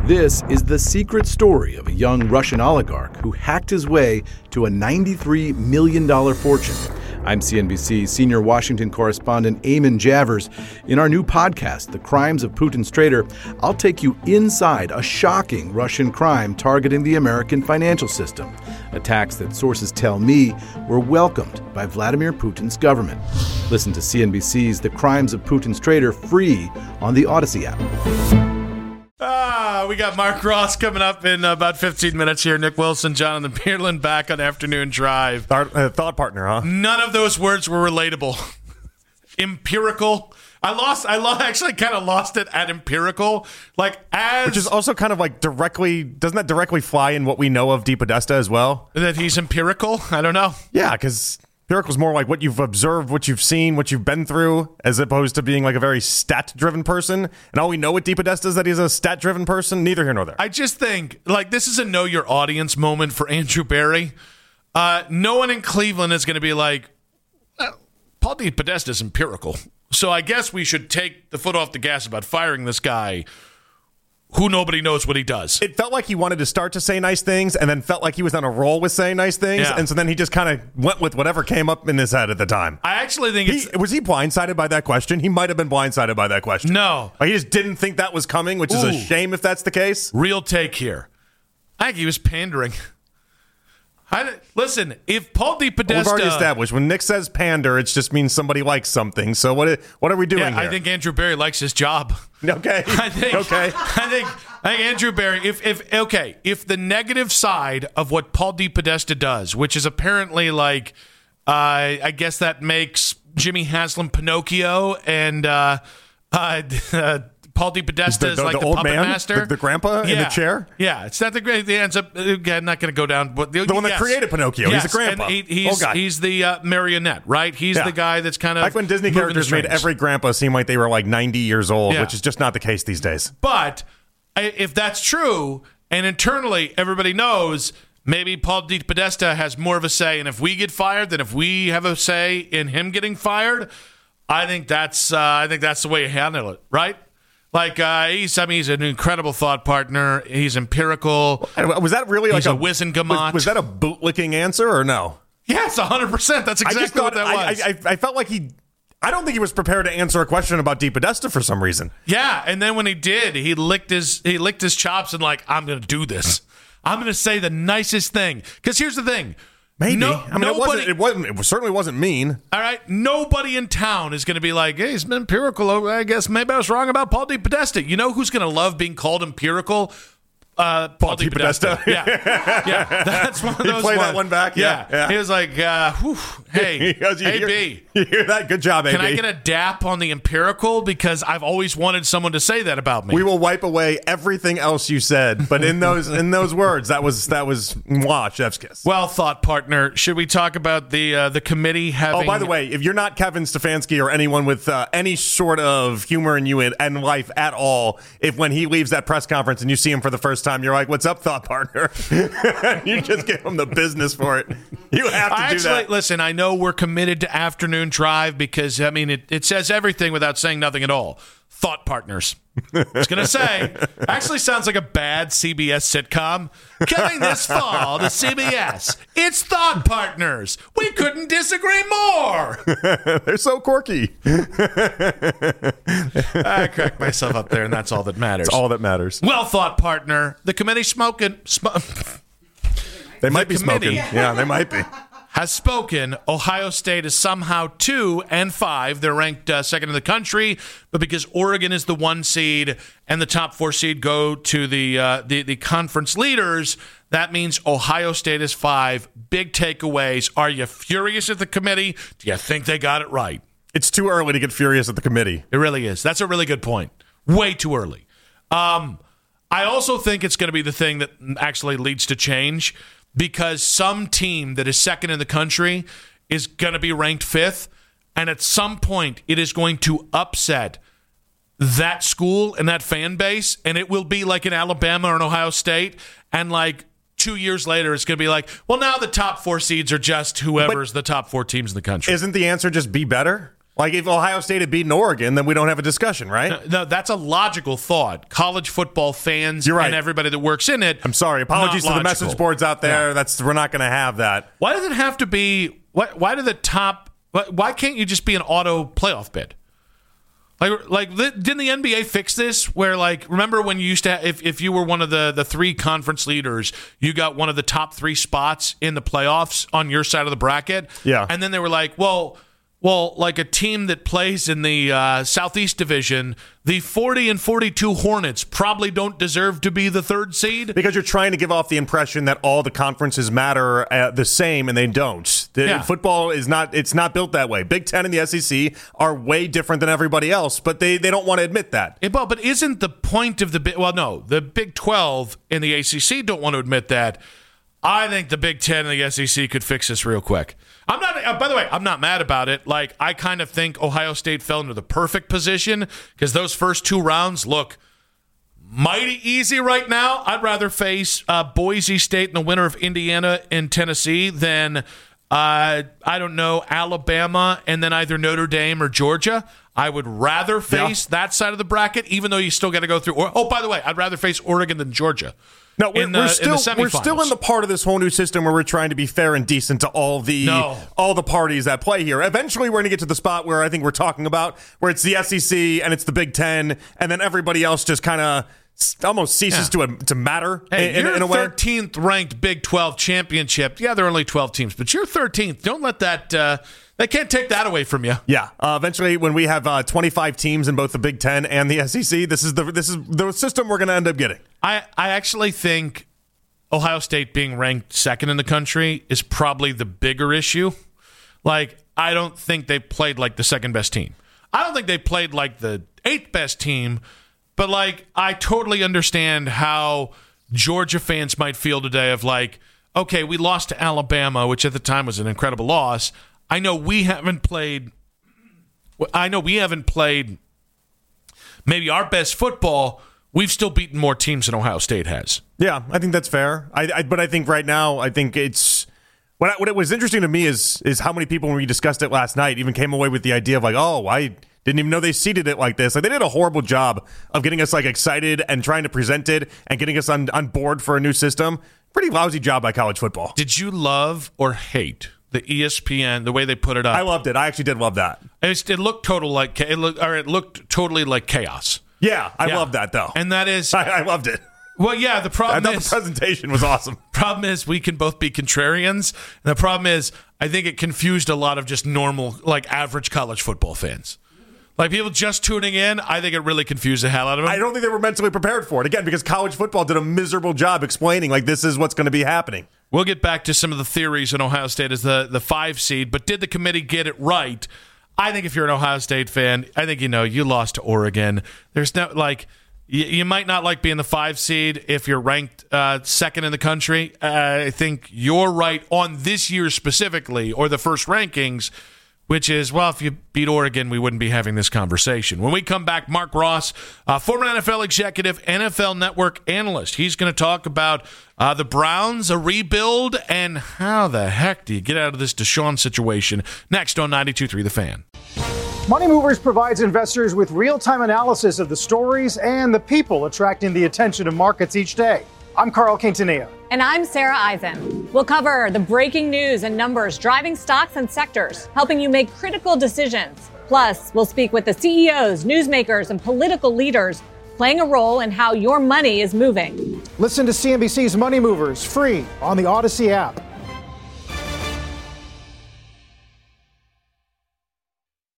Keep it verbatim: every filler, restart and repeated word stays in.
This is the secret story of a young Russian oligarch who hacked his way to a ninety-three million dollars fortune. I'm C N B C senior Washington correspondent Eamon Javers. In our new podcast, The Crimes of Putin's Traitor, I'll take you inside a shocking Russian crime targeting the American financial system. Attacks that sources tell me were welcomed by Vladimir Putin's government. Listen to C N B C's The Crimes of Putin's Traitor free on the Odyssey app. Ah, we got Mark Ross coming up in about fifteen minutes here. Nick Wilson, Jonathan Pearland back on Afternoon Drive. Thought, uh, thought partner, huh? None of those words were relatable. Empirical. I lost. I lo- actually kind of lost it at empirical. Like as Which is also kind of like directly. Doesn't that directly fly in what we know of DePodesta as well? That he's empirical. I don't know. Yeah, because empirical is more like what you've observed, what you've seen, what you've been through, as opposed to being like a very stat-driven person. And all we know with DePodesta is that he's a stat-driven person. Neither here nor there. I just think like this is a know your audience moment for Andrew Berry. Uh, no one in Cleveland is going to be like, well, Paul DePodesta is empirical. So I guess we should take the foot off the gas about firing this guy who nobody knows what he does. It felt like he wanted to start to say nice things and then felt like he was on a roll with saying nice things. Yeah. And so then he just kind of went with whatever came up in his head at the time. I actually think it's... He, was he blindsided by that question? He might have been blindsided by that question. No. Like he just didn't think that was coming, which Ooh. is a shame if that's the case. Real take here. I think he was pandering. I, listen, if Paul DePodesta... We've already established when Nick says pander, it just means somebody likes something. So what? What are we doing yeah, here? I think Andrew Berry likes his job. Okay. I think. Okay. I think. I think Andrew Berry. If if okay, if the negative side of what Paul DePodesta does, which is apparently like, uh, I guess that makes Jimmy Haslam Pinocchio and uh, uh, uh, Paul DePodesta the, is the, like the the, old puppet man, master, the, the grandpa yeah. in the chair. Yeah, it's not the great. It ends up again. Not going to go down. But the, The one that yes. created Pinocchio. Yes. He's the grandpa. And he, he's, oh, God. he's the uh, marionette, right? He's Yeah. the guy that's kind of like when Disney moving characters the made strings. every grandpa seem like they were like ninety years old, Yeah. which is just not the case these days. But I- if that's true, and internally everybody knows maybe Paul DePodesta has more of a say, and if we get fired than if we have a say in him getting fired, I think that's uh, I think that's the way you handle it, right? Like uh, he's I mean he's an incredible thought partner. He's empirical. Was that really He's like a Wizengamot. Was, was that a bootlicking answer or no? Yes, one hundred percent. That's exactly I just thought, what that was. I, I, I felt like he. I don't think he was prepared to answer a question about DePodesta for some reason. Yeah, and then when he did, he licked his he licked his chops and like, I'm going to do this. I'm going to say the nicest thing. Because here's the thing. Maybe. No, I mean, nobody, it wasn't. It wasn't. It certainly wasn't mean. All right, nobody in town is going to be like, hey, he's been empirical. I guess maybe I was wrong about Paul DePodesta. You know who's going to love being called empirical? Uh, Paul, Paul DePodesta. DePodesta. Yeah, yeah, that's one of He'd those. play ones. that one back. Yeah, yeah. yeah. He was like, uh, whew, "Hey, He goes, you hey, hear, B, you hear that? Good job, A B. can I get a dap on the empirical? Because I've always wanted someone to say that about me." We will wipe away everything else you said, but in those in those words, that was that was mwah, chef's kiss. Well, thought partner, should we talk about the uh, the committee having? Oh, by the way, if you're not Kevin Stefanski or anyone with uh, any sort of humor in you and, and life at all, if when he leaves that press conference and you see him for the first time, you're like, "What's up, thought partner?" You just give him the business for it. You have to I do actually, that. Listen, I know we're committed to Afternoon Drive because, I mean, it, it says everything without saying nothing at all. Thought partners. I was going to say, actually sounds like a bad C B S sitcom. Coming this fall to C B S, it's Thought Partners. We couldn't disagree more. They're so quirky. I cracked myself up there, and that's all that matters. It's all that matters. Well, Thought partner, the committee smoking... Sm- They might The be smoking. committee. Yeah, they might be. has spoken. Ohio State is somehow two and five. They're ranked uh, second in the country, but because Oregon is the one seed and the top four seed go to the uh, the, the conference leaders, that means Ohio State is five. Big takeaways. Are you furious at the committee? Do you think they got it right? It's too early to get furious at the committee. It really is. That's a really good point. Way too early. Um, I also think it's going to be the thing that actually leads to change, because some team that is second in the country is going to be ranked fifth, and at some point it is going to upset that school and that fan base, and it will be like in Alabama or in Ohio State, and like two years later it's going to be like, well, now the top four seeds are just whoever's but the top four teams in the country. Isn't the answer just be better? Like if Ohio State had beaten Oregon, then we don't have a discussion, right? No, no, that's a logical thought. College football fans You're right. and everybody that works in it. I'm sorry. Apologies to not the logical. message boards out there. Yeah. That's we're not going to have that. Why does it have to be? Why, why do the top? Why, why can't you just be an auto playoff bid? Like, like didn't the N B A fix this? Where, like, remember when you used to, have, if if you were one of the the three conference leaders, you got one of the top three spots in the playoffs on your side of the bracket. Yeah, and then they were like, well. Well, like a team that plays in the uh, Southeast Division, the forty and forty-two Hornets probably don't deserve to be the third seed. Because you're trying to give off the impression that all the conferences matter uh, the same, and they don't. The, yeah. Football is not, it's not built that way. Big Ten and the S E C are way different than everybody else, but they, they don't want to admit that. Yeah, well, but isn't the point of the Big, well, no, the Big twelve and the A C C don't want to admit that. I think the Big Ten and the S E C could fix this real quick. I'm not, uh, by the way, I'm not mad about it. Like, I kind of think Ohio State fell into the perfect position because those first two rounds look mighty easy right now. I'd rather face uh, Boise State in the winner of Indiana and Tennessee than, uh, I don't know, Alabama and then either Notre Dame or Georgia. I would rather face yeah. that side of the bracket, even though you still got to go through. Or, oh, by the way, I'd rather face Oregon than Georgia. No, we're, in the, we're still in the we're still in the part of this whole new system where we're trying to be fair and decent to all the no. all the parties that play here. Eventually, we're going to get to the spot where I think we're talking about where it's the S E C and it's the Big Ten, and then everybody else just kind of almost ceases yeah. to to matter hey, in, your in a way. thirteenth ranked Big twelve championship. Yeah, there are only twelve teams, but you're thirteenth. Don't let that. Uh, they can't take that away from you. Yeah. Uh, eventually, when we have uh, twenty-five teams in both the Big Ten and the S E C, this is the this is the system we're going to end up getting. I I actually think Ohio State being ranked second in the country is probably the bigger issue. Like, I don't think they played like the second best team. I don't think they played like the eighth best team, but like, I totally understand how Georgia fans might feel today of like, okay, we lost to Alabama, which at the time was an incredible loss. I know we haven't played, I know we haven't played maybe our best football. We've still beaten more teams than Ohio State has. Yeah, I think that's fair. I, I but I think right now, I think it's what I, what it was interesting to me is is how many people, when we discussed it last night, even came away with the idea of like, oh, I didn't even know they seeded it like this. Like, they did a horrible job of getting us like excited and trying to present it and getting us on on board for a new system. Pretty lousy job by college football. Did you love or hate the E S P N, the way they put it up? I loved it. I actually did love that. It, it looked total like it looked, or it looked totally like chaos. Yeah, I yeah. love that though, and that is I, I loved it. Well, yeah. The problem I thought is the presentation was awesome. Problem is we can both be contrarians, and the problem is I think it confused a lot of just normal, like average college football fans. Like people just tuning in, I think it really confused the hell out of them. I don't think they were mentally prepared for it again because college football did a miserable job explaining like this is what's going to be happening. We'll get back to some of the theories in Ohio State as the the five seed, but did the committee get it right? I think if you're an Ohio State fan, I think you know you lost to Oregon. There's no like you, you might not like being the five seed if you're ranked uh, second in the country. Uh, I think you're right on this year specifically, or the first rankings, which is, well, if you beat Oregon, we wouldn't be having this conversation. When we come back, Mark Ross, uh, former N F L executive, N F L Network analyst. He's going to talk about uh, the Browns, a rebuild, and how the heck do you get out of this Deshaun situation? Next on ninety-two point three The Fan. Money Movers provides investors with real-time analysis of the stories and the people attracting the attention of markets each day. I'm Carl Quintanilla. And I'm Sarah Eisen. We'll cover the breaking news and numbers driving stocks and sectors, helping you make critical decisions. Plus, we'll speak with the C E Os, newsmakers, and political leaders playing a role in how your money is moving. Listen to C N B C's Money Movers free on the Odyssey app.